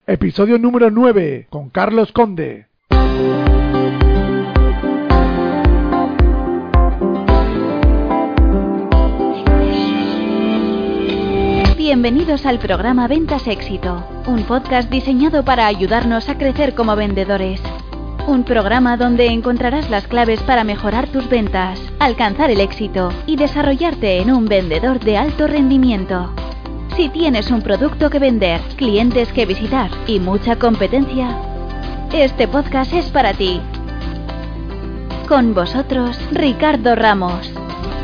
Episodio número 9, con Carlos Conde. Bienvenidos al programa Ventas Éxito, un podcast diseñado para ayudarnos a crecer como vendedores. Un programa donde encontrarás las claves para mejorar tus ventas, alcanzar el éxito y desarrollarte en un vendedor de alto rendimiento. Si tienes un producto que vender, clientes que visitar y mucha competencia, este podcast es para ti. Con vosotros, Ricardo Ramos.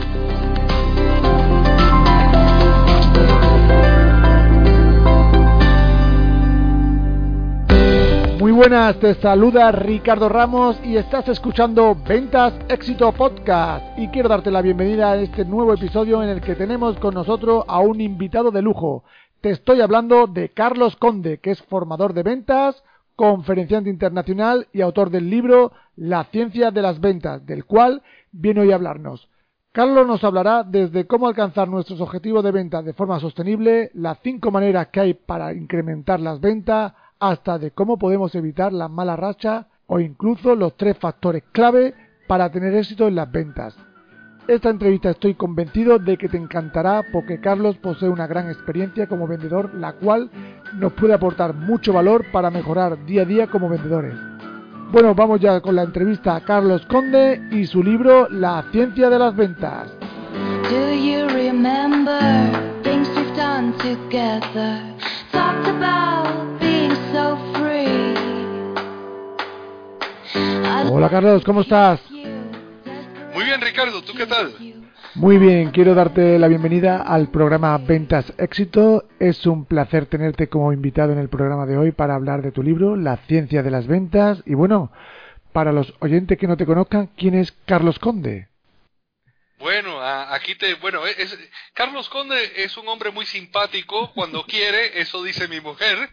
Muy buenas, te saluda Ricardo Ramos y estás escuchando Ventas Éxito Podcast. Y quiero darte la bienvenida a este nuevo episodio en el que tenemos con nosotros a un invitado de lujo. Te estoy hablando de Carlos Conde, que es formador de ventas, conferenciante internacional y autor del libro La Ciencia de las Ventas, del cual viene hoy a hablarnos. Carlos nos hablará desde cómo alcanzar nuestros objetivos de ventas de forma sostenible, las 5 maneras que hay para incrementar las ventas, hasta de cómo podemos evitar las malas rachas o incluso los 3 factores clave para tener éxito en las ventas. Esta entrevista estoy convencido de que te encantará porque Carlos posee una gran experiencia como vendedor, la cual nos puede aportar mucho valor para mejorar día a día como vendedores. Bueno, vamos ya con la entrevista a Carlos Conde y su libro La Ciencia de las Ventas. Do you remember things we've done together? Talked about being so free. Hola Carlos, ¿cómo estás? Muy bien, Ricardo, ¿tú qué tal? Muy bien, quiero darte la bienvenida al programa Ventas Éxito. Es un placer tenerte como invitado en el programa de hoy para hablar de tu libro, La Ciencia de las Ventas. Y bueno, para los oyentes que no te conozcan, ¿quién es Carlos Conde? Bueno, Carlos Conde es un hombre muy simpático cuando quiere, eso dice mi mujer,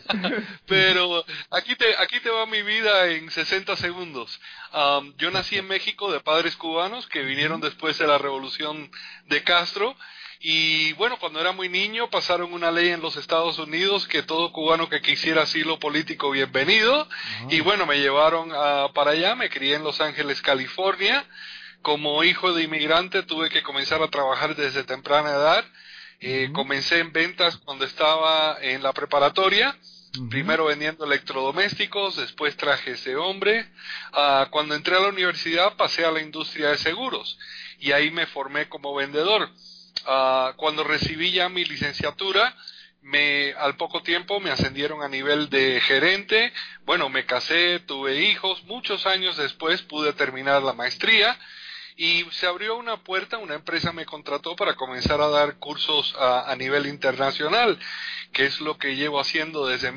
pero aquí te va mi vida en 60 segundos. Yo nací en México de padres cubanos que vinieron después de la revolución de Castro. Y bueno, cuando era muy niño pasaron una ley en los Estados Unidos que todo cubano que quisiera asilo político, bienvenido. Y bueno, me llevaron para allá, me crié en Los Ángeles, California. Como hijo de inmigrante tuve que comenzar a trabajar desde temprana edad. Comencé en ventas cuando estaba en la preparatoria. Primero vendiendo electrodomésticos, después trajes de hombre. Cuando entré a la universidad pasé a la industria de seguros y ahí me formé como vendedor. Cuando recibí ya mi licenciatura, al poco tiempo me ascendieron a nivel de gerente. Bueno, me casé, tuve hijos. Muchos años después pude terminar la maestría y se abrió una puerta, una empresa me contrató para comenzar a dar cursos a nivel internacional, que es lo que llevo haciendo desde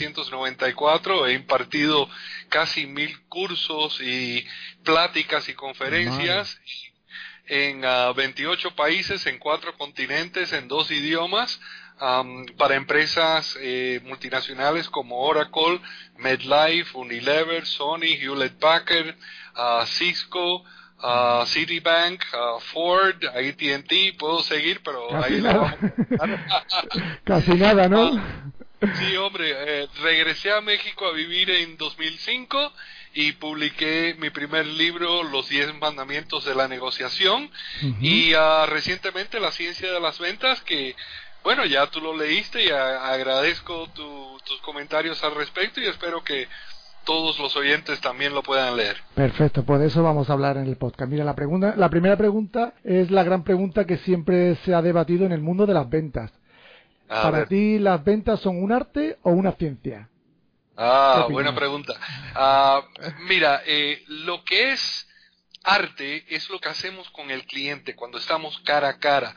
1994. He impartido casi 1000 cursos y pláticas y conferencias en 28 países, en 4 continentes, en 2 idiomas, para empresas multinacionales como Oracle, MedLife, Unilever, Sony, Hewlett Packard, Cisco, Citibank, Ford, AT&T, puedo seguir, pero Casi ahí nada. Casi nada, ¿no? Sí, hombre, regresé a México a vivir en 2005 y publiqué mi primer libro, Los 10 Mandamientos de la Negociación, y recientemente La Ciencia de las Ventas, que, bueno, ya tú lo leíste y agradezco tus comentarios al respecto y espero que todos los oyentes también lo puedan leer. Perfecto, pues de eso vamos a hablar en el podcast. Mira, la primera pregunta es la gran pregunta que siempre se ha debatido en el mundo de las ventas. ¿Para ti las ventas son un arte o una ciencia? Buena pregunta. Mira, lo que es arte es lo que hacemos con el cliente cuando estamos cara a cara.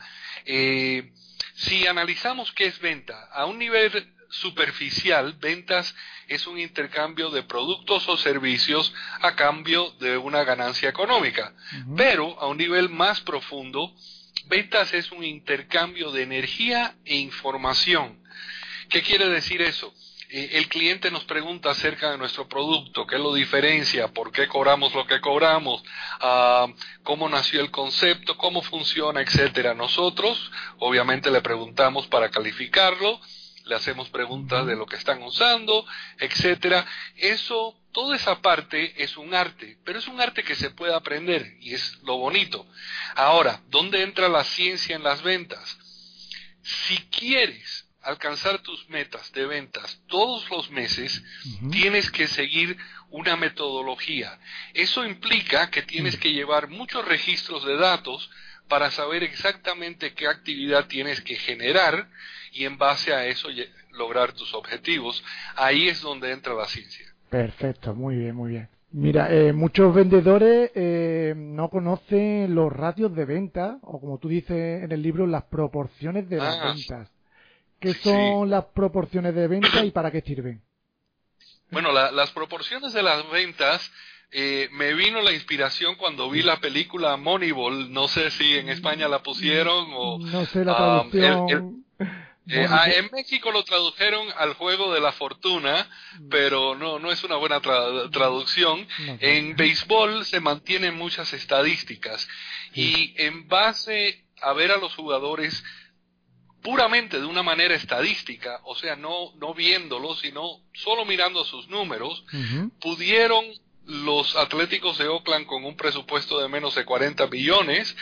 Si analizamos qué es venta, a un nivel superficial, ventas es un intercambio de productos o servicios a cambio de una ganancia económica. Pero a un nivel más profundo, ventas es un intercambio de energía e información. ¿Qué quiere decir eso? El cliente nos pregunta acerca de nuestro producto, qué lo diferencia, por qué cobramos lo que cobramos, cómo nació el concepto, cómo funciona, etcétera. Nosotros, obviamente, le preguntamos para calificarlo, le hacemos preguntas de lo que están usando, etcétera. Eso, toda esa parte es un arte, pero es un arte que se puede aprender y es lo bonito. Ahora, ¿dónde entra la ciencia en las ventas? Si quieres alcanzar tus metas de ventas todos los meses, tienes que seguir una metodología. Eso implica que tienes que llevar muchos registros de datos para saber exactamente qué actividad tienes que generar y en base a eso lograr tus objetivos. Ahí es donde entra la ciencia. Perfecto, muy bien, muy bien. Mira, muchos vendedores no conocen los ratios de venta, o como tú dices en el libro, las proporciones de las ventas. ¿Qué son las proporciones de venta y para qué sirven? Bueno, las proporciones de las ventas, me vino la inspiración cuando vi la película Moneyball. No sé si en España la pusieron o... No sé la traducción... en México lo tradujeron al juego de la fortuna, pero no es una buena traducción. No. En béisbol se mantienen muchas estadísticas y en base a ver a los jugadores puramente de una manera estadística, o sea, no viéndolos, sino solo mirando sus números, pudieron los Atléticos de Oakland con un presupuesto de menos de 40 millones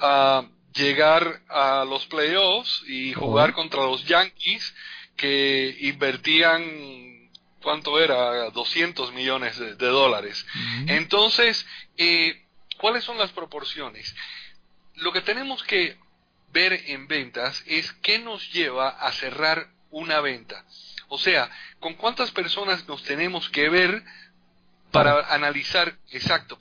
llegar a los playoffs y jugar contra los Yankees que invertían, ¿cuánto era? 200 millones de dólares. Entonces, ¿cuáles son las proporciones? Lo que tenemos que ver en ventas es qué nos lleva a cerrar una venta. O sea, con cuántas personas nos tenemos que ver para analizar, exacto,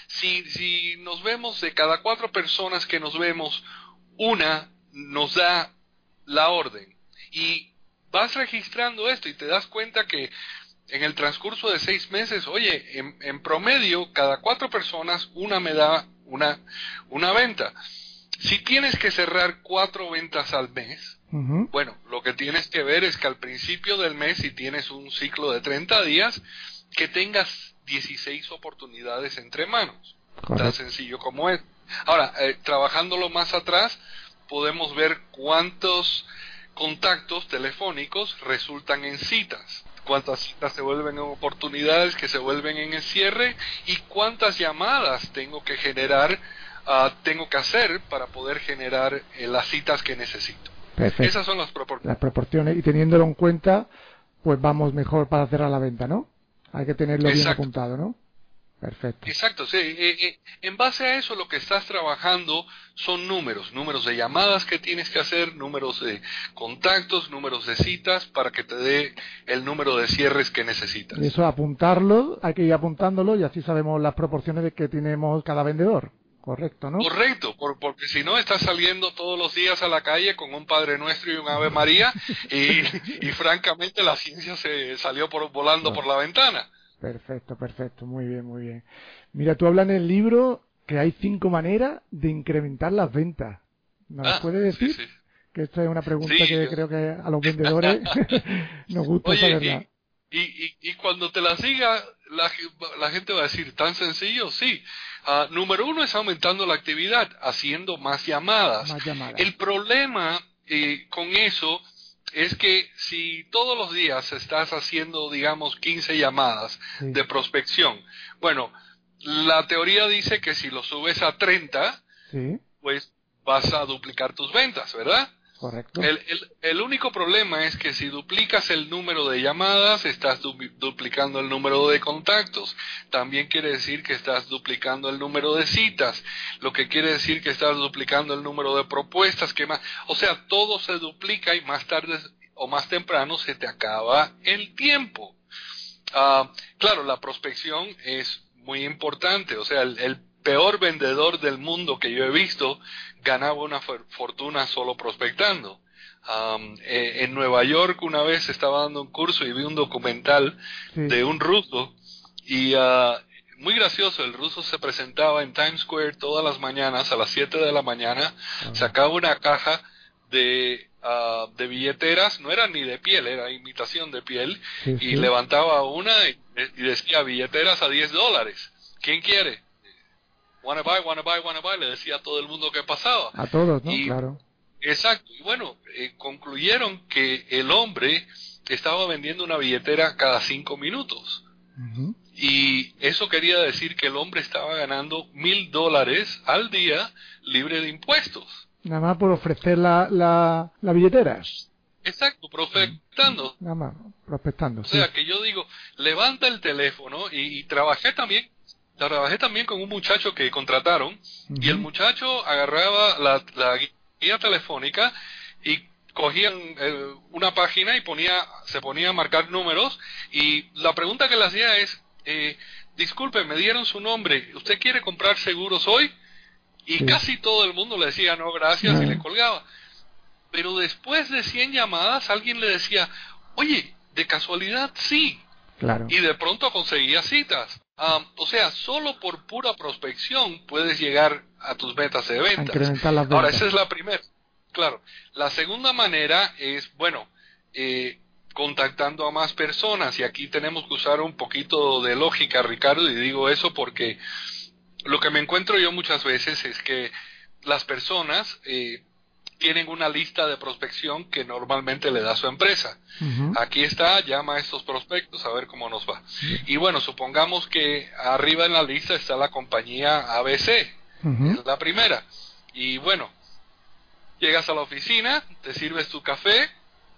si nos vemos de cada 4 personas que nos vemos, una nos da la orden y vas registrando esto y te das cuenta que en el transcurso de 6 meses, oye, en promedio cada 4 personas una me da una venta. Si tienes que cerrar 4 ventas al mes, bueno, lo que tienes que ver es que al principio del mes, si tienes un ciclo de 30 días, que tengas 16 oportunidades entre manos. Correcto. Tan sencillo como es. Ahora, trabajándolo más atrás, podemos ver cuántos contactos telefónicos resultan en citas, cuántas citas se vuelven en oportunidades que se vuelven en el cierre y cuántas llamadas tengo que generar, tengo que hacer para poder generar las citas que necesito. Perfecto. Esas son las proporciones. Las proporciones, y teniéndolo en cuenta, pues vamos mejor para cerrar la venta, ¿no? Hay que tenerlo bien apuntado, ¿no? Perfecto. Exacto, sí. En base a eso lo que estás trabajando son números de llamadas que tienes que hacer, números de contactos, números de citas para que te dé el número de cierres que necesitas. Y eso apuntarlo, hay que ir apuntándolo y así sabemos las proporciones de que tenemos cada vendedor. Correcto, ¿no? Correcto, porque si no estás saliendo todos los días a la calle con un Padre Nuestro y un Ave María y francamente la ciencia se salió volando por la ventana. Perfecto, muy bien, muy bien. Mira, tú hablas en el libro que hay 5 maneras de incrementar las ventas. ¿Nos las puedes decir? Sí. Que esta es una pregunta que creo que a los vendedores nos gusta saberla. Y cuando te las diga, la gente va a decir, ¿tan sencillo? Sí. Número 1 es aumentando la actividad, haciendo más llamadas. El problema con eso es que si todos los días estás haciendo, digamos, 15 llamadas de prospección, bueno, la teoría dice que si lo subes a 30, pues vas a duplicar tus ventas, ¿verdad? Correcto. El único problema es que si duplicas el número de llamadas, estás duplicando el número de contactos. También quiere decir que estás duplicando el número de citas, lo que quiere decir que estás duplicando el número de propuestas, o sea, todo se duplica y más tarde o más temprano se te acaba el tiempo. Claro, la prospección es muy importante, o sea, el peor vendedor del mundo que yo he visto ganaba una fortuna solo prospectando. En Nueva York una vez estaba dando un curso y vi un documental de un ruso y muy gracioso, el ruso se presentaba en Times Square todas las mañanas a las 7 de la mañana, sacaba una caja de billeteras, no era ni de piel, era imitación de piel, y levantaba una y decía billeteras a $10. ¿Quién quiere? Wanna buy, le decía a todo el mundo que pasaba. A todos, ¿no? Claro. Exacto. Y bueno, concluyeron que el hombre estaba vendiendo una billetera cada 5 minutos. Ujú. Y eso quería decir que el hombre estaba ganando $1,000 al día libre de impuestos. Nada más por ofrecer la billetera. Exacto, prospectando. Nada más, prospectando, O sí. sea, que yo digo, levanta el teléfono y trabajé también con un muchacho que contrataron y el Ujú. muchacho agarraba la guía telefónica y cogían una página y se ponía a marcar números y la pregunta que le hacía es, disculpe, me dieron su nombre, ¿usted quiere comprar seguros hoy? Y Sí. casi todo el mundo le decía no, gracias y le colgaba. Pero después de 100 llamadas alguien le decía, oye, de casualidad sí, Claro. y de pronto conseguía citas. O sea, solo por pura prospección puedes llegar a tus metas de A ventas. incrementar las Ahora, ventas. esa es la primera. Claro. La segunda manera es, bueno, contactando a más personas. Y aquí tenemos que usar un poquito de lógica, Ricardo, y digo eso porque lo que me encuentro yo muchas veces es que las personas tienen una lista de prospección que normalmente le da su empresa. Ujú. Aquí está, llama a estos prospectos a ver cómo nos va. Bien. Y bueno, supongamos que arriba en la lista está la compañía ABC, Ujú. es la primera. Y bueno, llegas a la oficina, te sirves tu café,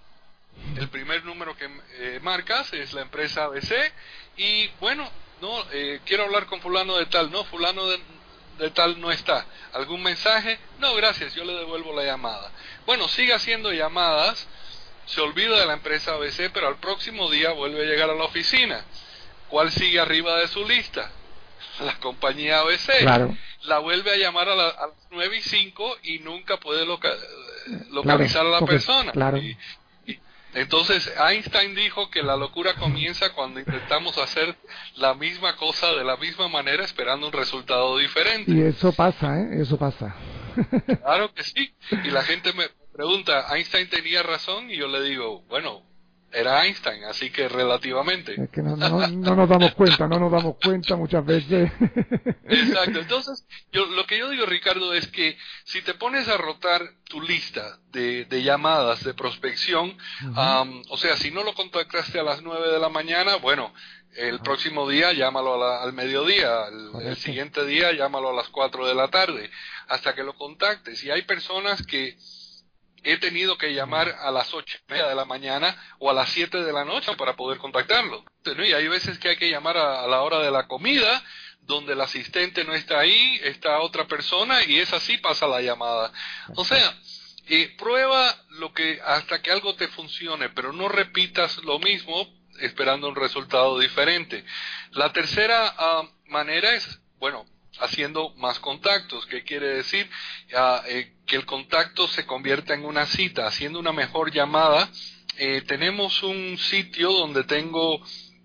el primer número que marcas es la empresa ABC y bueno, no, quiero hablar con fulano de tal, no, fulano de tal no está. ¿Algún mensaje? No, gracias, yo le devuelvo la llamada. Bueno, sigue haciendo llamadas, se olvida de la empresa ABC, pero al próximo día vuelve a llegar a la oficina. ¿Cuál sigue arriba de su lista? La compañía ABC. Claro. La vuelve a llamar a las 9:05 y nunca puede Claro. localizar a la Porque, persona. claro. Y entonces Einstein dijo que la locura comienza cuando intentamos hacer la misma cosa de la misma manera esperando un resultado Y diferente. eso pasa, ¿eh? Eso pasa. Claro que sí. Y la gente me pregunta, ¿Einstein tenía razón? Y yo le digo, bueno, era Einstein, así que relativamente. Es que no nos damos cuenta muchas veces. Exacto. Entonces, lo que yo digo, Ricardo, es que si te pones a rotar tu lista de llamadas de prospección, Ujú. o sea, si no lo contactaste a las 9 de la mañana, bueno, el próximo día llámalo al mediodía, el Correcto. siguiente día llámalo a las 4 de la tarde, hasta que lo contactes. Y hay personas que he tenido que llamar a las 8:30 de la mañana o a las 7 de la noche para poder contactarlo. ¿No? Y hay veces que hay que llamar a la hora de la comida, donde el asistente no está ahí, está otra persona y es así pasa la llamada. O sea, prueba hasta que algo te funcione, pero no repitas lo mismo esperando un resultado diferente. La tercera manera es, bueno, haciendo más contactos. ¿Qué quiere decir? Que el contacto se convierta en una cita, haciendo una mejor llamada. Tenemos un sitio donde tengo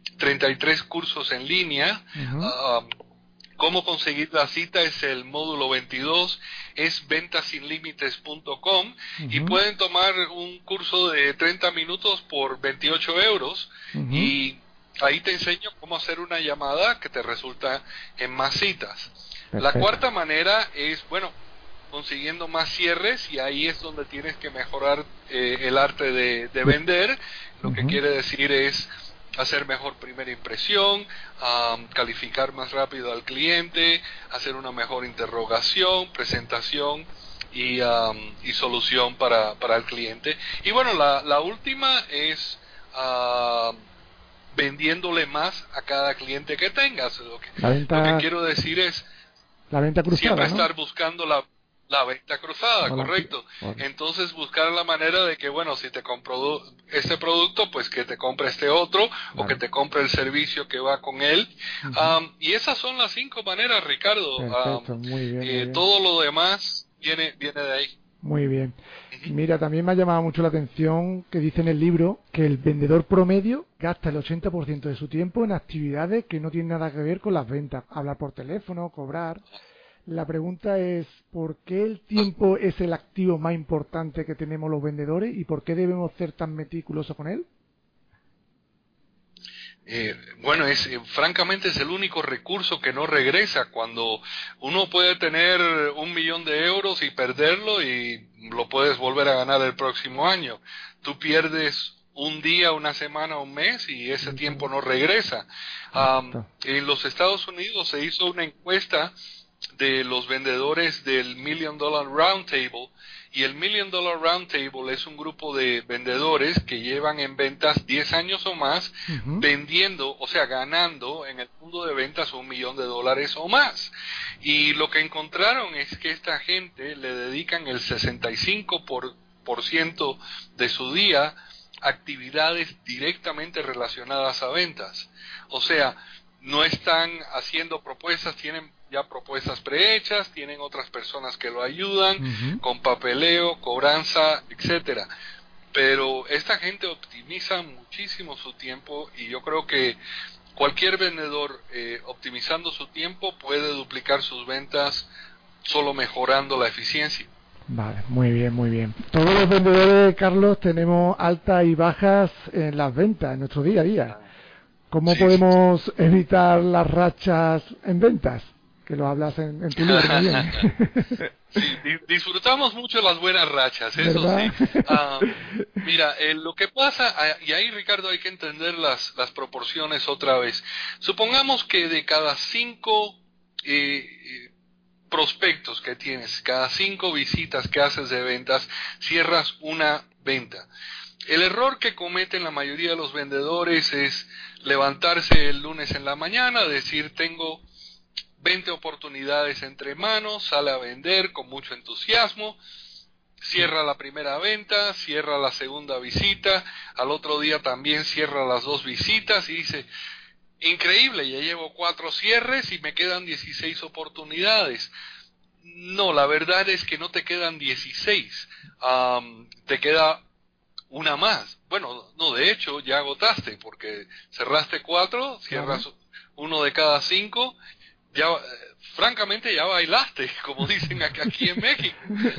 33 cursos en línea. Ujú. Cómo conseguir la cita es el módulo 22, es ventasinlimites.com y Ujú. pueden tomar un curso de 30 minutos por 28 euros Ujú. y ahí te enseño cómo hacer una llamada que te resulta en más citas. La Perfecto. cuarta manera es, bueno, consiguiendo más cierres y ahí es donde tienes que mejorar el arte de vender. Lo que Ujú. quiere decir es hacer mejor primera impresión, calificar más rápido al cliente, hacer una mejor interrogación, presentación y solución para el cliente. Y bueno, la última es vendiéndole más a cada cliente que tengas. Lo que quiero decir es La venta siempre cruzada, ¿no? estar buscando la venta cruzada, O la- correcto. o- Entonces buscar la manera de que, bueno, si te compró este producto, pues que te compre este otro o que Claro. te compre el servicio que va con él. Ujú. Y esas son las 5 maneras, Ricardo. Perfecto, muy bien, muy bien. Todo lo demás viene de ahí. Muy bien. Ujú. Mira, también me ha llamado mucho la atención que dice en el libro que el vendedor promedio gasta el 80% de su tiempo en actividades que no tienen nada que ver con las ventas. Hablar por teléfono, cobrar. La pregunta es, ¿por qué el tiempo es el activo más importante que tenemos los vendedores y por qué debemos ser tan meticulosos con él? Bueno, francamente es el único recurso que no regresa. Cuando uno puede tener 1.000.000 de euros y perderlo y lo puedes volver a ganar el próximo año. Tú pierdes un día, una semana, un mes y ese tiempo no regresa. En los Estados Unidos se hizo una encuesta de los vendedores del $1 Million Roundtable, y el $1 Million Roundtable es un grupo de vendedores que llevan en ventas 10 años o más, vendiendo, o sea, ganando en el mundo de ventas $1 millón o más. Y lo que encontraron es que esta gente le dedican el 65% de su día a actividades directamente relacionadas a ventas. O sea, no están haciendo propuestas, tienen ya propuestas prehechas, tienen otras personas que lo ayudan con papeleo, cobranza, etcétera. Pero esta gente optimiza muchísimo su tiempo y yo creo que cualquier vendedor optimizando su tiempo puede duplicar sus ventas solo mejorando la eficiencia. Vale, muy bien, muy bien. Todos los vendedores, Carlos, tenemos altas y bajas en las ventas, en nuestro día a día. ¿Cómo podemos evitar las rachas en ventas? Que lo hablas en tu libro también. Sí, disfrutamos mucho las buenas rachas, eso ¿verdad? Sí. Mira, lo que pasa, y ahí, Ricardo, hay que entender las proporciones otra vez. Supongamos que de cada 5 prospectos que tienes, cada 5 visitas que haces de ventas, cierras una venta. El error que cometen la mayoría de los vendedores es levantarse el lunes en la mañana, decir tengo 20 oportunidades entre manos, sale a vender con mucho entusiasmo, cierra la primera venta, cierra la segunda visita, al otro día también cierra las 2 visitas y dice, increíble, ya llevo 4 cierres y me quedan 16 oportunidades. No, la verdad es que no te quedan 16, te queda una más. Bueno, no, de hecho ya agotaste porque cerraste 4, cierras uno de cada 5, ya francamente ya bailaste, como dicen aquí en México.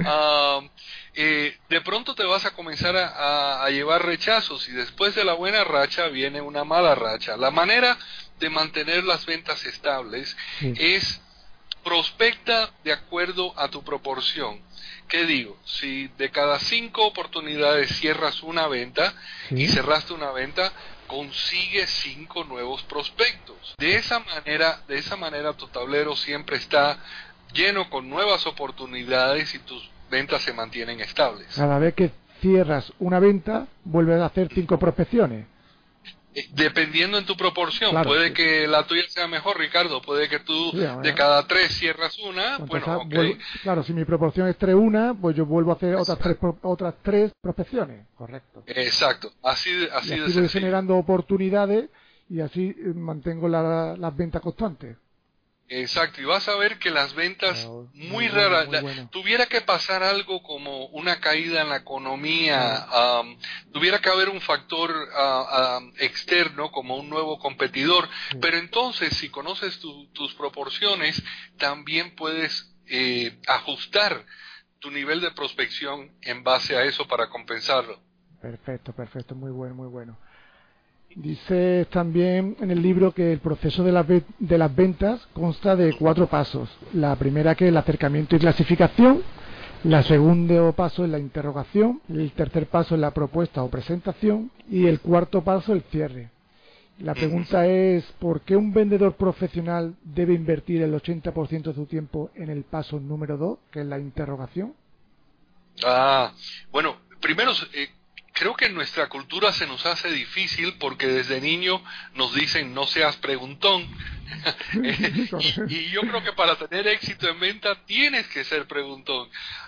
De pronto te vas a comenzar a llevar rechazos y después de la buena racha viene una mala racha. La manera de mantener las ventas estables es prospecta de acuerdo a tu proporción. ¿Qué digo? Si de cada 5 oportunidades cierras una venta y cerraste una venta, consigue 5 nuevos prospectos. De esa manera tu tablero siempre está lleno con nuevas oportunidades y tus ventas se mantienen estables. Cada vez que cierras una venta, vuelves a hacer 5 prospecciones. Dependiendo en tu proporción, claro, puede que la tuya sea mejor, Ricardo, puede que tú de cada 3 cierras una, entonces, claro, si mi proporción es 3-1, pues yo vuelvo a hacer otras tres prospecciones, correcto. Exacto, así de sencillo. Voy generando oportunidades y así mantengo las ventas constantes. Exacto, y vas a ver que las ventas muy raras, tuviera que pasar algo como una caída en la economía, tuviera que haber un factor externo como un nuevo competidor, pero entonces si conoces tus proporciones, también puedes ajustar tu nivel de prospección en base a eso para compensarlo. Perfecto, muy bueno, muy bueno. Dice también en el libro que el proceso de las ventas consta de 4 pasos. La primera, que es el acercamiento y clasificación. La segundo paso es la interrogación. El tercer paso es la propuesta o presentación. Y el cuarto paso, el cierre. La pregunta es, ¿por qué un vendedor profesional debe invertir el 80% de su tiempo en el paso número 2, que es la interrogación? Bueno, primero... creo que en nuestra cultura se nos hace difícil porque desde niño nos dicen no seas preguntón. y yo creo que para tener éxito en venta tienes que ser preguntón.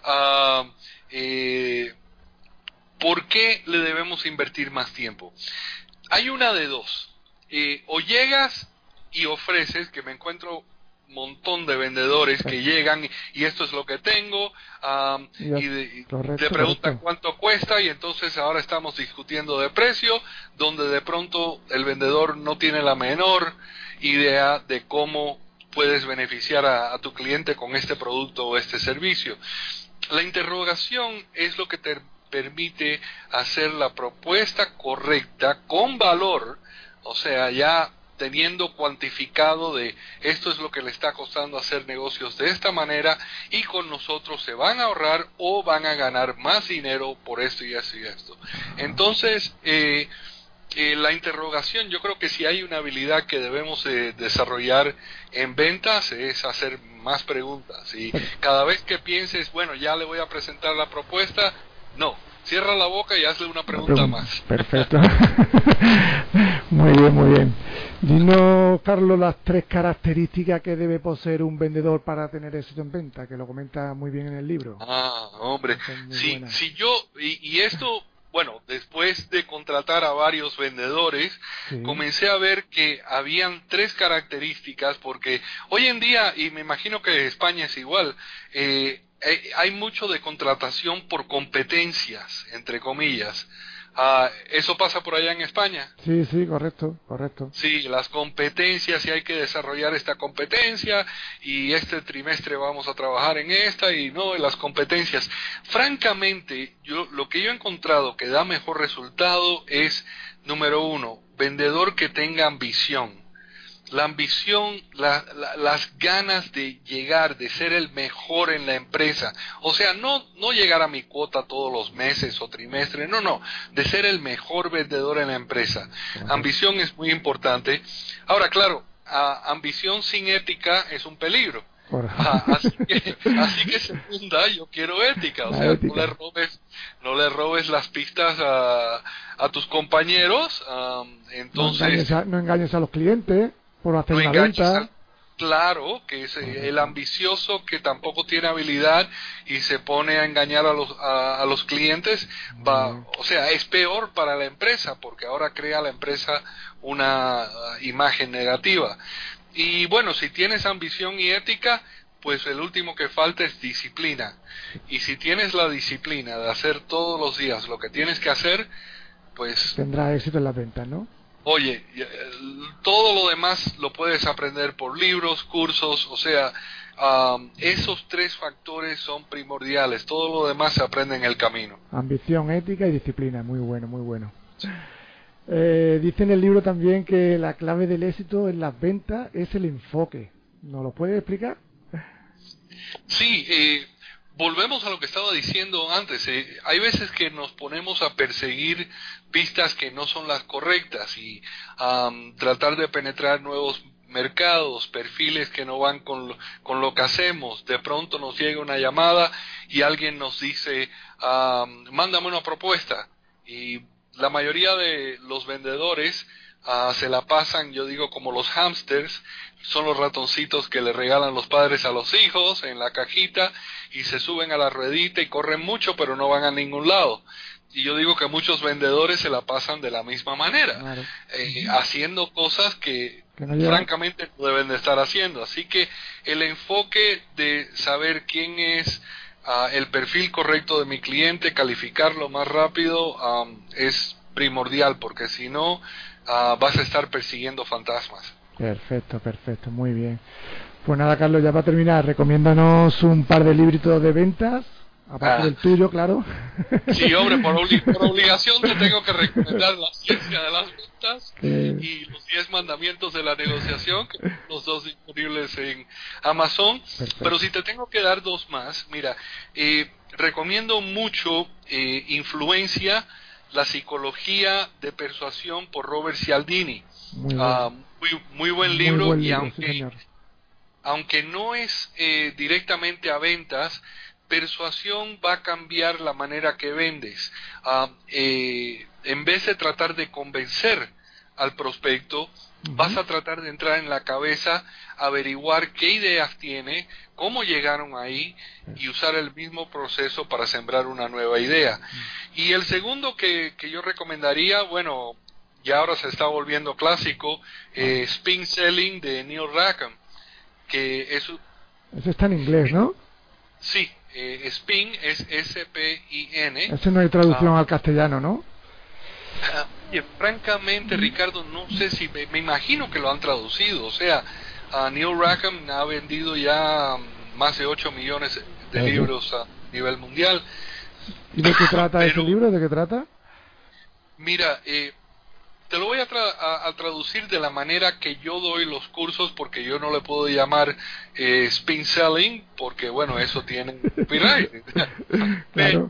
¿Por qué le debemos invertir más tiempo? Hay una de dos. O llegas y ofreces, que me encuentro montón de vendedores que llegan y esto es lo que tengo, y te preguntan cuánto cuesta y entonces ahora estamos discutiendo de precio, donde de pronto el vendedor no tiene la menor idea de cómo puedes beneficiar a tu cliente con este producto o este servicio. La interrogación es lo que te permite hacer la propuesta correcta con valor, O sea, ya teniendo cuantificado de esto es lo que le está costando hacer negocios de esta manera y con nosotros se van a ahorrar o van a ganar más dinero por esto y esto y esto. Entonces, la interrogación, yo creo que si hay una habilidad que debemos desarrollar en ventas es hacer más preguntas y cada vez que pienses, bueno, ya le voy a presentar la propuesta, no, cierra la boca y hazle una pregunta más. Perfecto. Muy bien, muy bien. Dinos, Carlos, las 3 características que debe poseer un vendedor para tener éxito en venta, que lo comenta muy bien en el libro. Hombre, si yo, y esto, bueno, después de contratar a varios vendedores, comencé a ver que habían 3 características, porque hoy en día, y me imagino que España es igual, hay mucho de contratación por competencias, entre comillas. ¿Eso pasa por allá en España? Sí, correcto. Sí, las competencias, y hay que desarrollar esta competencia, y este trimestre vamos a trabajar en esta, y no, en las competencias. Francamente, lo que yo he encontrado que da mejor resultado es, número 1, vendedor que tenga ambición. La ambición, las ganas de llegar, de ser el mejor en la empresa. O sea, no llegar a mi cuota todos los meses o trimestres, no, de ser el mejor vendedor en la empresa. Ambición es muy importante. Ahora, claro, ambición sin ética es un peligro. Así que segunda, yo quiero ética. O sea, ética. No le robes las pistas a tus compañeros. Entonces, no engañes a los clientes por hacer una venta. Claro, que es el ambicioso que tampoco tiene habilidad y se pone a engañar a los clientes, o sea, es peor para la empresa, porque ahora crea la empresa una imagen negativa. Y bueno, si tienes ambición y ética, pues el último que falta es disciplina. Y si tienes la disciplina de hacer todos los días lo que tienes que hacer, pues tendrás éxito en las ventas, ¿no? Oye, todo lo demás lo puedes aprender por libros, cursos, o sea, esos 3 factores son primordiales, todo lo demás se aprende en el camino. Ambición, ética y disciplina, muy bueno. Dice en el libro también que la clave del éxito en las ventas es el enfoque. ¿Nos lo puedes explicar? Sí, volvemos a lo que estaba diciendo antes. Hay veces que nos ponemos a perseguir pistas que no son las correctas y tratar de penetrar nuevos mercados, perfiles que no van con lo que hacemos. De pronto nos llega una llamada y alguien nos dice, mándame una propuesta. Y la mayoría de los vendedores se la pasan, yo digo, como los hámsters, son los ratoncitos que le regalan los padres a los hijos en la cajita y se suben a la ruedita y corren mucho pero no van a ningún lado. Y yo digo que muchos vendedores se la pasan de la misma manera, claro. Haciendo cosas que francamente no deben de estar haciendo. Así que el enfoque de saber quién es el perfil correcto de mi cliente, calificarlo más rápido, es primordial, porque si no vas a estar persiguiendo fantasmas. Perfecto, muy bien. Pues nada, Carlos, ya para terminar, recomiéndanos un par de libritos de ventas, aparte del tuyo, claro. Sí, hombre, por obligación te tengo que recomendar La Ciencia de las Ventas y Los 10 Mandamientos de la Negociación, que son los 2 disponibles en Amazon. Perfecto. Pero si te tengo que dar 2 más, mira, recomiendo mucho Influencia, la psicología de persuasión por Robert Cialdini. Muy buen libro, y aunque no es directamente a ventas, persuasión va a cambiar la manera que vendes. En vez de tratar de convencer al prospecto, vas a tratar de entrar en la cabeza, averiguar qué ideas tiene, cómo llegaron ahí y usar el mismo proceso para sembrar una nueva idea. Y el segundo que yo recomendaría, bueno, ya ahora se está volviendo clásico, Spin Selling de Neil Rackham, que eso está en inglés, ¿no? Sí, Spin es S-P-I-N. Ese no hay traducción al castellano, ¿no? Francamente, Ricardo, no sé si me imagino que lo han traducido. O sea, Neil Rackham ha vendido ya más de 8 millones de libros a nivel mundial. ¿Y de qué trata ese libro? ¿De qué trata? Mira, te lo voy a traducir de la manera que yo doy los cursos, porque yo no le puedo llamar spin selling, porque bueno, eso tiene copyright. Claro.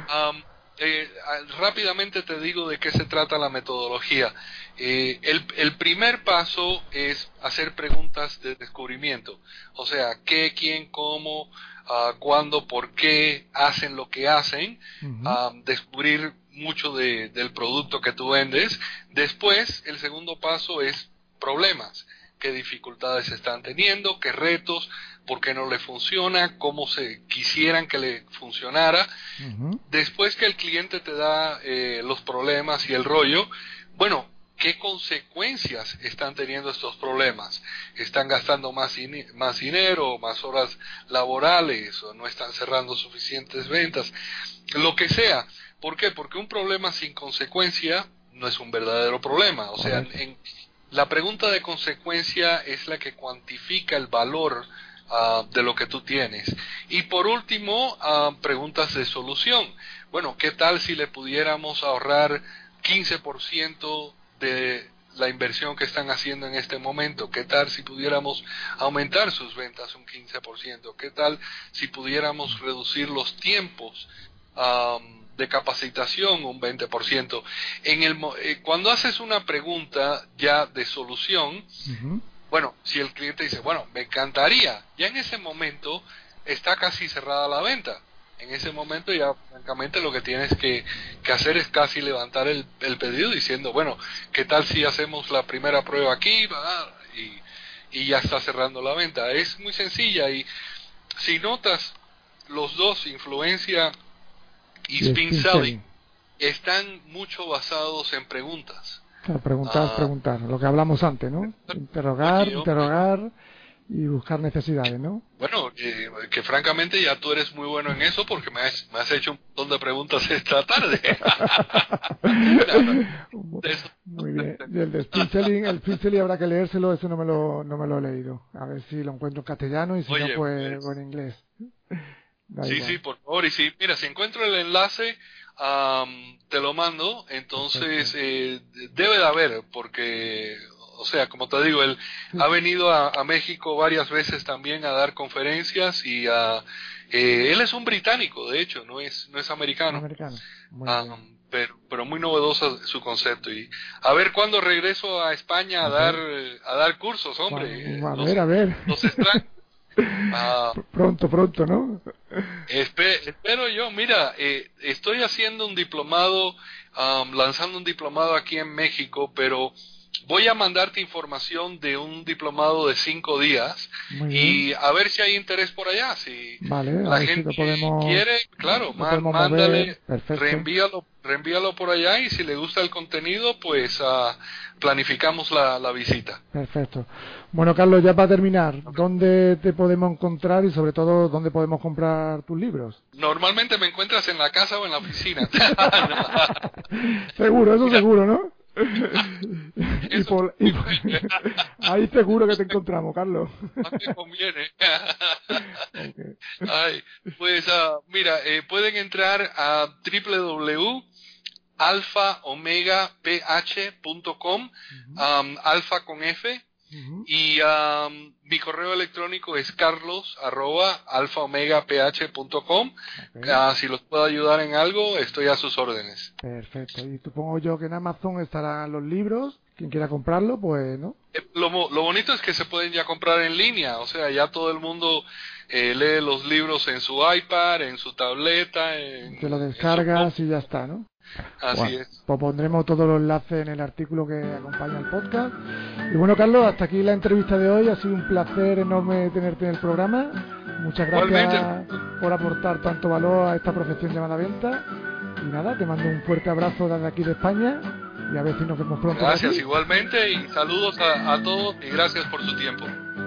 Rápidamente te digo de qué se trata la metodología. El primer paso es hacer preguntas de descubrimiento, o sea, qué, quién, cómo, cuándo, por qué hacen lo que hacen, descubrir mucho del producto que tú vendes. Después, el segundo paso es problemas, qué dificultades están teniendo, qué retos, por qué no le funciona, cómo se quisieran que le funcionara. Después que el cliente te da los problemas y el rollo, bueno, ¿qué consecuencias están teniendo estos problemas? ¿Están gastando más dinero, más horas laborales, o no están cerrando suficientes ventas? Lo que sea. ¿Por qué? Porque un problema sin consecuencia no es un verdadero problema. O sea, la pregunta de consecuencia es la que cuantifica el valor de lo que tú tienes. Y por último, preguntas de solución. Bueno, ¿qué tal si le pudiéramos ahorrar 15% de la inversión que están haciendo en este momento? ¿Qué tal si pudiéramos aumentar sus ventas un 15%? ¿Qué tal si pudiéramos reducir los tiempos de capacitación un 20%? Cuando haces una pregunta ya de solución, bueno, si el cliente dice, bueno, me encantaría, ya en ese momento está casi cerrada la venta. En ese momento ya, francamente, lo que tienes que hacer es casi levantar el pedido diciendo, bueno, ¿qué tal si hacemos la primera prueba aquí? Y ya está cerrando la venta. Es muy sencilla, y si notas, los dos, influencia y spin selling, están mucho basados en preguntas. Claro, preguntar, lo que hablamos antes, ¿no? Interrogar y buscar necesidades, ¿no? Bueno, que francamente ya tú eres muy bueno en eso, porque me has hecho un montón de preguntas esta tarde. Muy bien. Y el de spin selling habrá que leérselo, eso no me lo he leído. A ver si lo encuentro en castellano, y si no, pues en inglés. Sí, por favor. Y mira, si encuentro el enlace, te lo mando. Entonces, debe de haber, porque, o sea, como te digo, él ha venido a México varias veces también a dar conferencias, y él es un británico, de hecho, no es americano. Muy bien. Pero muy novedoso su concepto. Y a ver cuándo regreso a España a dar cursos, hombre. A ver. Los extraño. Pronto, ¿no? Espero yo. Mira, estoy haciendo un diplomado, lanzando un diplomado aquí en México, pero voy a mandarte información de un diplomado de 5 días, y a ver si hay interés por allá. Si la gente quiere, claro, mándale, reenvíalo por allá, y si le gusta el contenido, pues planificamos la visita. Perfecto. Bueno, Carlos, ya para terminar, ¿dónde te podemos encontrar, y sobre todo, dónde podemos comprar tus libros? Normalmente me encuentras en la casa o en la oficina. Seguro, ¿no? Ahí seguro que te encontramos, Carlos. No te conviene. Ay, pues mira, pueden entrar a www.alfaomegaph.com, alfa con F, y mi correo electrónico es carlos@alfaomegaph.com. Si los puedo ayudar en algo, estoy a sus órdenes. Perfecto. Y supongo yo que en Amazon estarán los libros. Quien quiera comprarlo, pues, ¿no? Lo bonito es que se pueden ya comprar en línea. O sea, ya todo el mundo lee los libros en su iPad, en su tableta. Te lo descargas y ya está, ¿no? Así es. Pues pondremos todos los enlaces en el artículo que acompaña el podcast. Y bueno, Carlos, hasta aquí la entrevista de hoy. Ha sido un placer enorme tenerte en el programa. Muchas gracias por aportar tanto valor a esta profesión llamada venta. Y nada, te mando un fuerte abrazo desde aquí de España, y a ver si nos vemos pronto. Gracias igualmente, y saludos a todos, y gracias por su tiempo.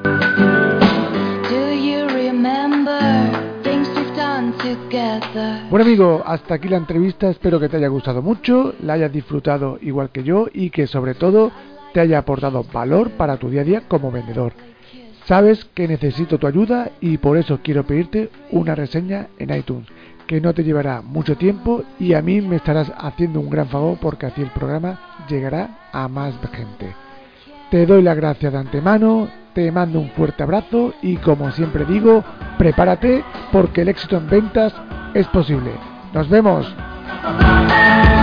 Do you remember things we've done together? Bueno, amigo, hasta aquí la entrevista. Espero que te haya gustado mucho, la hayas disfrutado igual que yo, y que sobre todo te haya aportado valor para tu día a día como vendedor. Sabes que necesito tu ayuda, y por eso quiero pedirte una reseña en iTunes, que no te llevará mucho tiempo, y a mí me estarás haciendo un gran favor, porque así el programa llegará a más gente. Te doy las gracias de antemano, te mando un fuerte abrazo y como siempre digo, prepárate porque el éxito en ventas es posible. ¡Nos vemos!